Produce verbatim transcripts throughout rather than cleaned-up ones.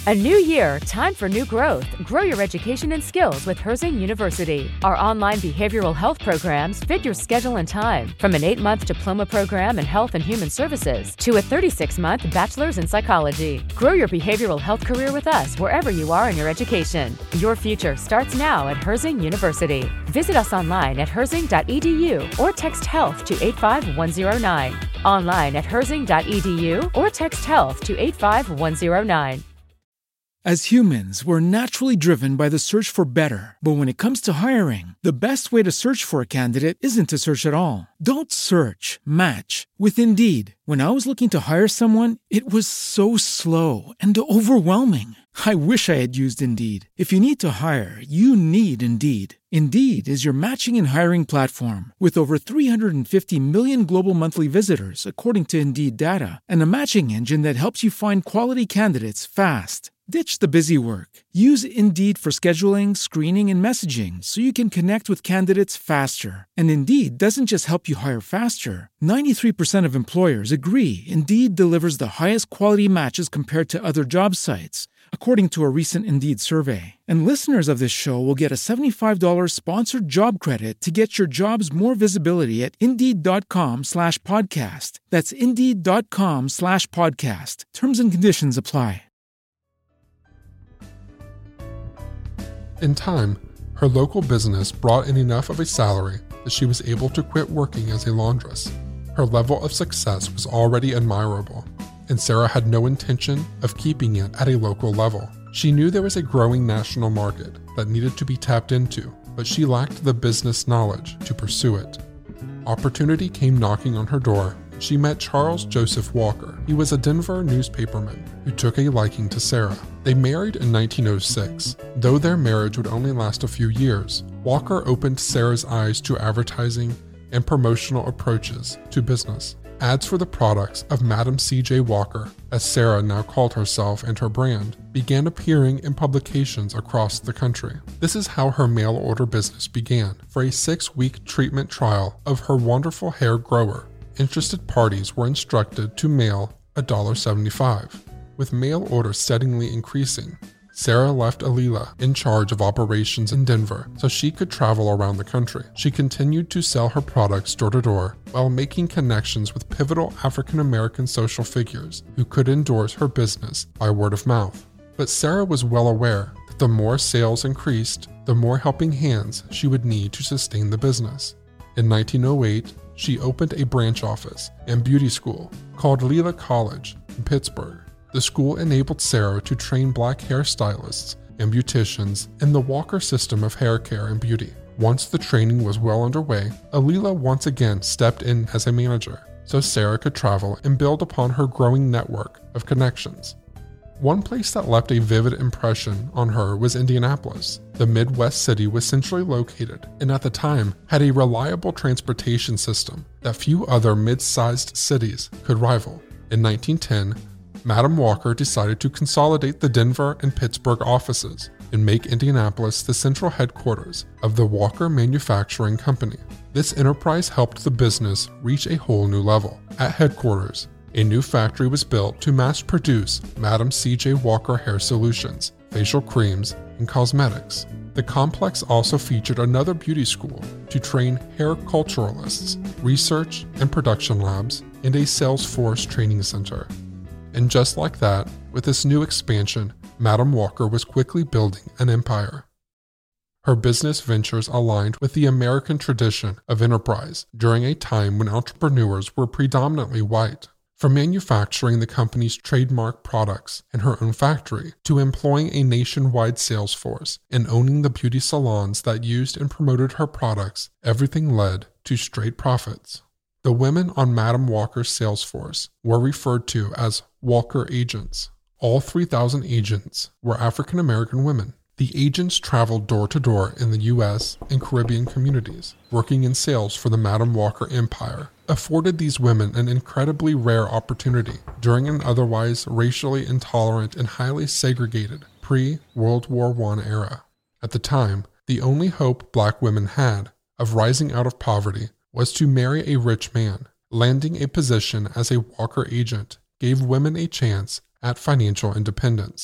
A new year, time for new growth. Grow your education and skills with Herzing University. Our online behavioral health programs fit your schedule and time, from an eight-month diploma program in health and human services to a thirty-six-month bachelor's in psychology. Grow your behavioral health career with us wherever you are in your education. Your future starts now at Herzing University. Visit us online at herzing dot e d u or text health to eight five one zero nine. Online at herzing dot e d u or text health to eight five one zero nine. As humans, we're naturally driven by the search for better. But when it comes to hiring, the best way to search for a candidate isn't to search at all. Don't search, match with Indeed. When I was looking to hire someone, it was so slow and overwhelming. I wish I had used Indeed. If you need to hire, you need Indeed. Indeed is your matching and hiring platform with over three hundred fifty million global monthly visitors, according to Indeed data, and a matching engine that helps you find quality candidates fast. Ditch the busy work. Use Indeed for scheduling, screening, and messaging so you can connect with candidates faster. And Indeed doesn't just help you hire faster. ninety-three percent of employers agree Indeed delivers the highest quality matches compared to other job sites, according to a recent Indeed survey. And listeners of this show will get a seventy-five dollars sponsored job credit to get your jobs more visibility at Indeed.com slash podcast. That's Indeed.com slash podcast. Terms and conditions apply. In time, her local business brought in enough of a salary that she was able to quit working as a laundress. Her level of success was already admirable, and Sarah had no intention of keeping it at a local level. She knew there was a growing national market that needed to be tapped into, but she lacked the business knowledge to pursue it. Opportunity came knocking on her door. She met Charles Joseph Walker. He was a Denver newspaperman who took a liking to Sarah. They married in nineteen oh six. Though their marriage would only last a few years, Walker opened Sarah's eyes to advertising and promotional approaches to business. Ads for the products of Madam C J Walker, as Sarah now called herself and her brand, began appearing in publications across the country. This is how her mail order business began. For a six-week treatment trial of her wonderful hair grower, interested parties were instructed to mail one dollar and seventy-five cents. With mail orders steadily increasing, Sarah left Alila in charge of operations in Denver so she could travel around the country. She continued to sell her products door to door while making connections with pivotal African American social figures who could endorse her business by word of mouth. But Sarah was well aware that the more sales increased, the more helping hands she would need to sustain the business. In nineteen oh eight, she opened a branch office and beauty school called Lila College in Pittsburgh. The school enabled Sarah to train black hairstylists and beauticians in the Walker system of hair care and beauty. Once the training was well underway, Alila once again stepped in as a manager, so Sarah could travel and build upon her growing network of connections. One place that left a vivid impression on her was Indianapolis. The Midwest city was centrally located and at the time had a reliable transportation system that few other mid-sized cities could rival. In nineteen ten, Madam Walker decided to consolidate the Denver and Pittsburgh offices and make Indianapolis the central headquarters of the Walker Manufacturing Company. This enterprise helped the business reach a whole new level. At headquarters, a new factory was built to mass produce Madam C J Walker hair solutions, facial creams, and cosmetics. The complex also featured another beauty school to train hair culturalists, research and production labs, and a Salesforce training center. And just like that, with this new expansion, Madam Walker was quickly building an empire. Her business ventures aligned with the American tradition of enterprise during a time when entrepreneurs were predominantly white. From manufacturing the company's trademark products in her own factory to employing a nationwide sales force and owning the beauty salons that used and promoted her products, everything led to straight profits. The women on Madam Walker's sales force were referred to as Walker agents. All three thousand agents were African American women. The agents traveled door to door in the U S and Caribbean communities, working in sales for the Madam Walker empire, afforded these women an incredibly rare opportunity during an otherwise racially intolerant and highly segregated pre-World War One era. At the time, the only hope black women had of rising out of poverty was to marry a rich man. Landing a position as a Walker agent gave women a chance at financial independence.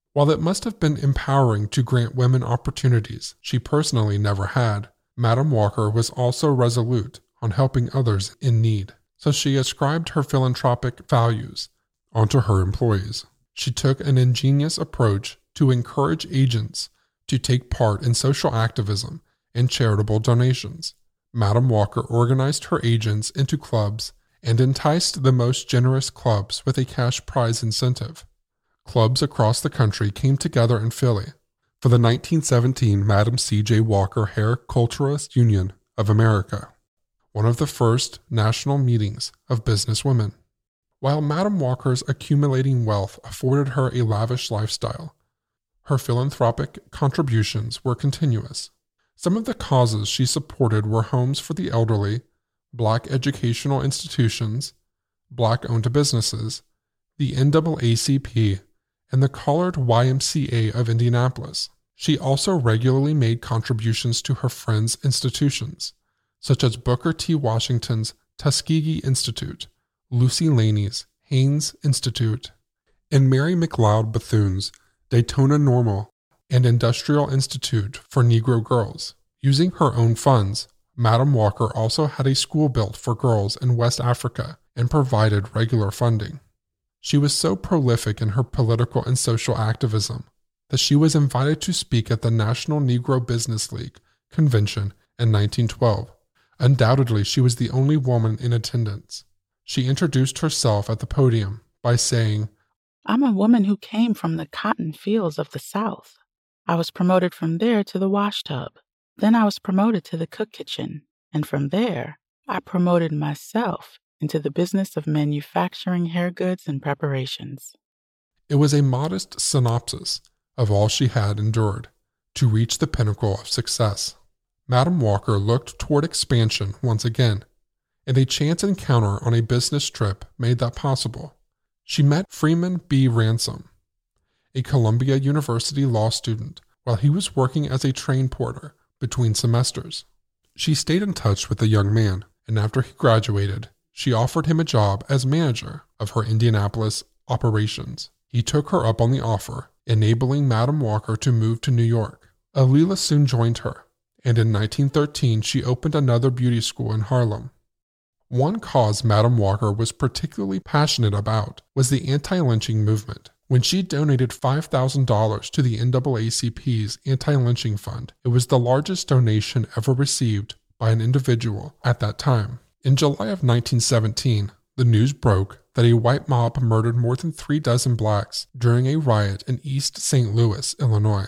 While it must have been empowering to grant women opportunities she personally never had, Madam Walker was also resolute on helping others in need, so she ascribed her philanthropic values onto her employees. She took an ingenious approach to encourage agents to take part in social activism and charitable donations. Madam Walker organized her agents into clubs and enticed the most generous clubs with a cash prize incentive. Clubs across the country came together in Philly for the nineteen seventeen Madam C J Walker Hair Culturist Union of America, one of the first national meetings of business women. While Madam Walker's accumulating wealth afforded her a lavish lifestyle, her philanthropic contributions were continuous. Some of the causes she supported were homes for the elderly, Black educational institutions, Black-owned businesses, the N double A C P, and the Collared Y M C A of Indianapolis. She also regularly made contributions to her friends' institutions, such as Booker T. Washington's Tuskegee Institute, Lucy Laney's Haynes Institute, and Mary McLeod Bethune's Daytona Normal and Industrial Institute for Negro Girls. Using her own funds, Madam Walker also had a school built for girls in West Africa and provided regular funding. She was so prolific in her political and social activism that she was invited to speak at the National Negro Business League convention in nineteen twelve. Undoubtedly, she was the only woman in attendance. She introduced herself at the podium by saying, "I'm a woman who came from the cotton fields of the South. I was promoted from there to the wash tub. Then I was promoted to the cook kitchen, and from there, I promoted myself into the business of manufacturing hair goods and preparations." It was a modest synopsis of all she had endured to reach the pinnacle of success. Madam Walker looked toward expansion once again, and a chance encounter on a business trip made that possible. She met Freeman B. Ransom, a Columbia University law student, while he was working as a train porter between semesters. She stayed in touch with the young man, and after he graduated, she offered him a job as manager of her Indianapolis operations. He took her up on the offer, enabling Madam Walker to move to New York. Alila soon joined her, and in nineteen thirteen she opened another beauty school in Harlem. One cause Madam Walker was particularly passionate about was the anti-lynching movement. When she donated five thousand dollars to the N double A C P's anti-lynching fund, it was the largest donation ever received by an individual at that time. In July of nineteen seventeen, the news broke that a white mob murdered more than three dozen blacks during a riot in East Saint Louis, Illinois.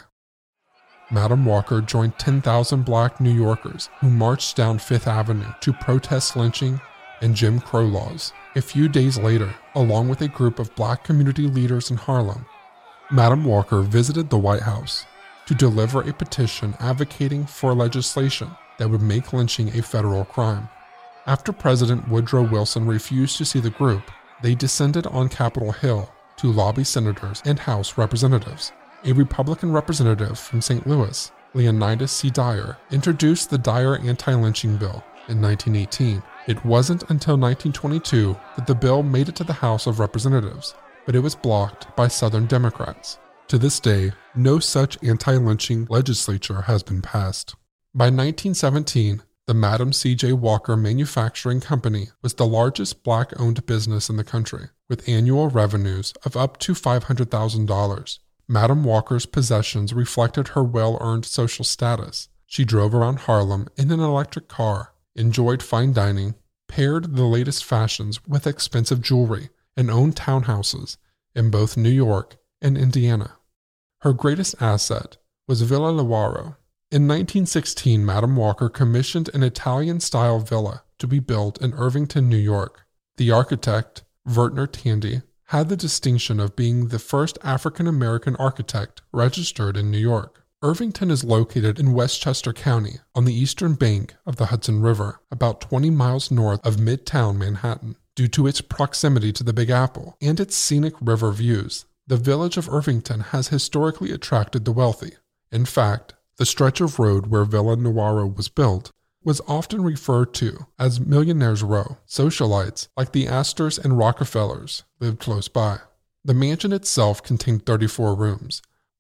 Madam Walker joined ten thousand black New Yorkers who marched down Fifth Avenue to protest lynching and Jim Crow laws. A few days later, along with a group of black community leaders in Harlem, Madam Walker visited the White House to deliver a petition advocating for legislation that would make lynching a federal crime. After President Woodrow Wilson refused to see the group, they descended on Capitol Hill to lobby senators and House representatives. A Republican representative from Saint Louis, Leonidas C. Dyer, introduced the Dyer anti-lynching bill in nineteen eighteen. It wasn't until nineteen twenty-two that the bill made it to the House of Representatives, but it was blocked by Southern Democrats. To this day, no such anti-lynching legislature has been passed. By nineteen seventeen, the Madam C J Walker Manufacturing Company was the largest black-owned business in the country, with annual revenues of up to five hundred thousand dollars. Madam Walker's possessions reflected her well-earned social status. She drove around Harlem in an electric car, enjoyed fine dining, paired the latest fashions with expensive jewelry, and owned townhouses in both New York and Indiana. Her greatest asset was Villa Lewaro. In nineteen sixteen, Madam Walker commissioned an Italian-style villa to be built in Irvington, New York. The architect, Vertner Tandy, had the distinction of being the first African-American architect registered in New York. Irvington is located in Westchester County on the eastern bank of the Hudson River, about twenty miles north of Midtown Manhattan. Due to its proximity to the Big Apple and its scenic river views, the village of Irvington has historically attracted the wealthy. In fact, the stretch of road where Villa Lewaro was built was often referred to as Millionaire's Row. Socialites like the Astors and Rockefellers lived close by. The mansion itself contained thirty-four rooms,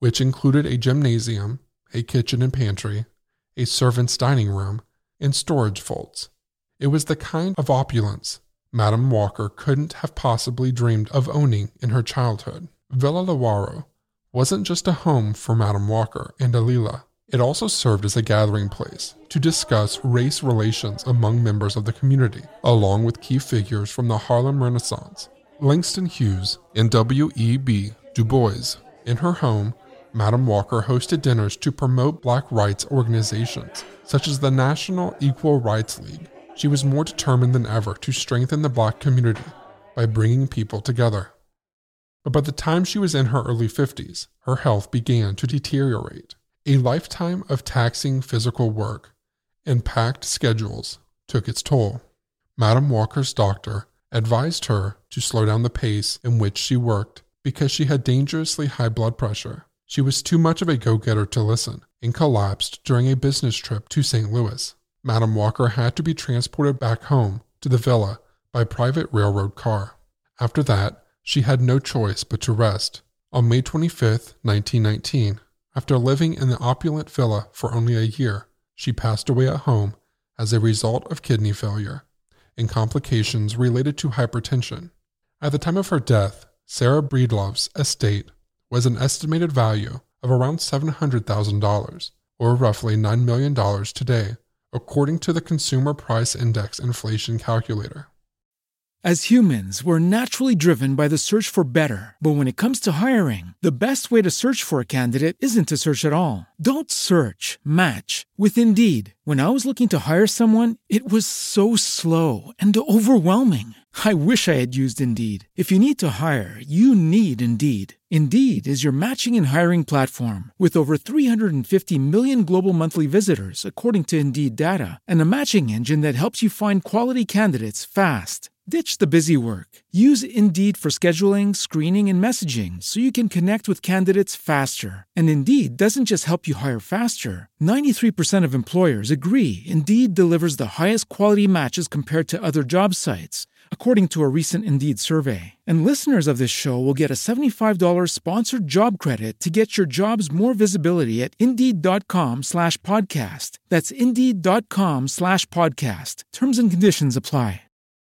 which included a gymnasium, a kitchen and pantry, a servant's dining room, and storage vaults. It was the kind of opulence Madame Walker couldn't have possibly dreamed of owning in her childhood. Villa Lewaro wasn't just a home for Madame Walker and Alila. It also served as a gathering place to discuss race relations among members of the community, along with key figures from the Harlem Renaissance, Langston Hughes and W E B Du Bois. In her home, Madame Walker hosted dinners to promote black rights organizations, such as the National Equal Rights League. She was more determined than ever to strengthen the black community by bringing people together. But by the time she was in her early fifties, her health began to deteriorate. A lifetime of taxing physical work and packed schedules took its toll. Madame Walker's doctor advised her to slow down the pace in which she worked because she had dangerously high blood pressure. She was too much of a go-getter to listen and collapsed during a business trip to Saint Louis. Madame Walker had to be transported back home to the villa by private railroad car. After that, she had no choice but to rest. On May twenty-fifth, nineteen nineteen, after living in the opulent villa for only a year, she passed away at home as a result of kidney failure and complications related to hypertension. At the time of her death, Sarah Breedlove's estate was an estimated value of around seven hundred thousand dollars, or roughly nine million dollars today, according to the Consumer Price Index inflation calculator. As humans, we're naturally driven by the search for better. But when it comes to hiring, the best way to search for a candidate isn't to search at all. Don't search, match with Indeed. When I was looking to hire someone, it was so slow and overwhelming. I wish I had used Indeed. If you need to hire, you need Indeed. Indeed is your matching and hiring platform with over three hundred fifty million global monthly visitors, according to Indeed data, and a matching engine that helps you find quality candidates fast. Ditch the busy work. Use Indeed for scheduling, screening, and messaging so you can connect with candidates faster. And Indeed doesn't just help you hire faster. ninety-three percent of employers agree Indeed delivers the highest quality matches compared to other job sites, according to a recent Indeed survey. And listeners of this show will get a seventy-five dollars sponsored job credit to get your jobs more visibility at Indeed.com slash podcast. That's Indeed.com slash podcast. Terms and conditions apply.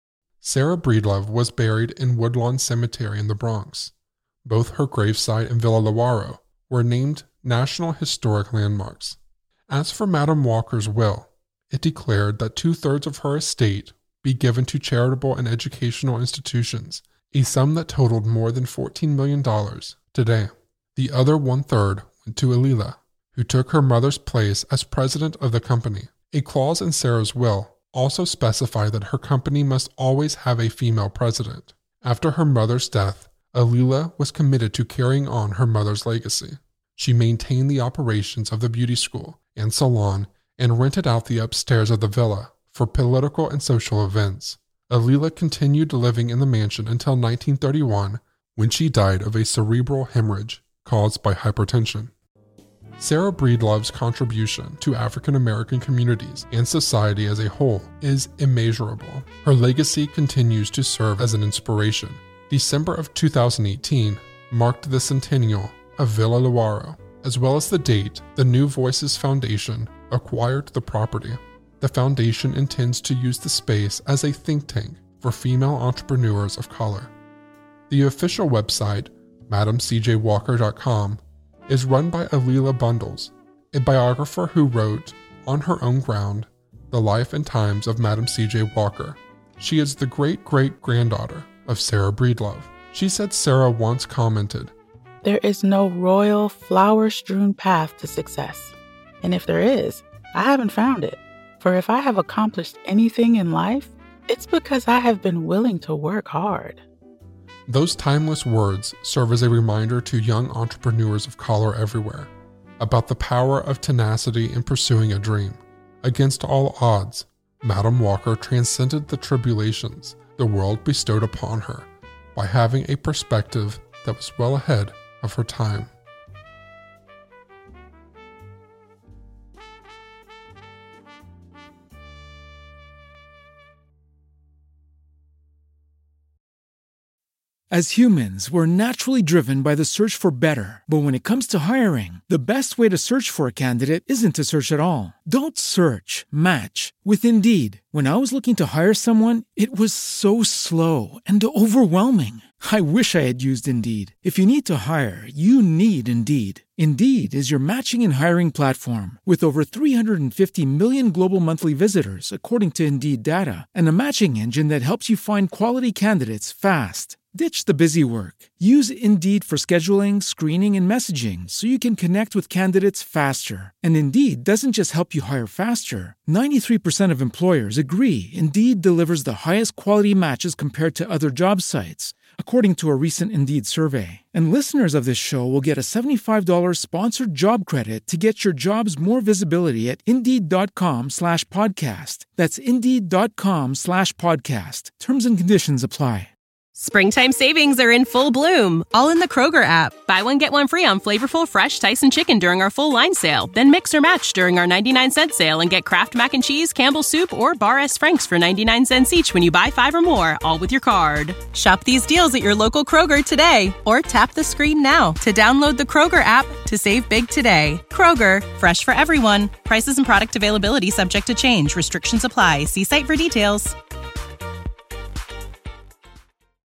Sarah Breedlove was buried in Woodlawn Cemetery in the Bronx. Both her gravesite and Villa Lewaro were named National Historic Landmarks. As for Madame Walker's will, it declared that two-thirds of her estate be given to charitable and educational institutions, a sum that totaled more than fourteen million dollars today. The other one-third went to Alila, who took her mother's place as president of the company. A clause in Sarah's will also specified that her company must always have a female president. After her mother's death, Alila was committed to carrying on her mother's legacy. She maintained the operations of the beauty school and salon and rented out the upstairs of the villa for political and social events. Alila continued living in the mansion until nineteen thirty-one, when she died of a cerebral hemorrhage caused by hypertension. Sarah Breedlove's contribution to African American communities and society as a whole is immeasurable. Her legacy continues to serve as an inspiration. December of two thousand eighteen marked the centennial of Villa Lewaro, as well as the date the New Voices Foundation acquired the property. The foundation intends to use the space as a think tank for female entrepreneurs of color. The official website, madam c j walker dot com, is run by Alila Bundles, a biographer who wrote, on her own ground, the life and times of Madam C J Walker. She is the great-great-granddaughter of Sarah Breedlove. She said Sarah once commented, "There is no royal, flower-strewn path to success. And if there is, I haven't found it. For if I have accomplished anything in life, it's because I have been willing to work hard." Those timeless words serve as a reminder to young entrepreneurs of color everywhere about the power of tenacity in pursuing a dream. Against all odds, Madame Walker transcended the tribulations the world bestowed upon her by having a perspective that was well ahead of her time. As humans, we're naturally driven by the search for better. But when it comes to hiring, the best way to search for a candidate isn't to search at all. Don't search, match with Indeed. When I was looking to hire someone, it was so slow and overwhelming. I wish I had used Indeed. If you need to hire, you need Indeed. Indeed is your matching and hiring platform with over three hundred fifty million global monthly visitors, according to Indeed data, and a matching engine that helps you find quality candidates fast. Ditch the busy work. Use Indeed for scheduling, screening, and messaging so you can connect with candidates faster. And Indeed doesn't just help you hire faster. ninety-three percent of employers agree Indeed delivers the highest quality matches compared to other job sites, according to a recent Indeed survey. And listeners of this show will get a seventy-five dollars sponsored job credit to get your jobs more visibility at Indeed.com slash podcast. That's Indeed.com slash podcast. Terms and conditions apply. Springtime savings are in full bloom, all in the Kroger app. Buy one, get one free on flavorful, fresh Tyson chicken during our full line sale. Then mix or match during our ninety-nine cent sale and get Kraft Mac and Cheese, Campbell's Soup, or Bar S. Frank's for ninety-nine cents each when you buy five or more, all with your card. Shop these deals at your local Kroger today, or tap the screen now to download the Kroger app to save big today. Kroger, fresh for everyone. Prices and product availability subject to change. Restrictions apply. See site for details.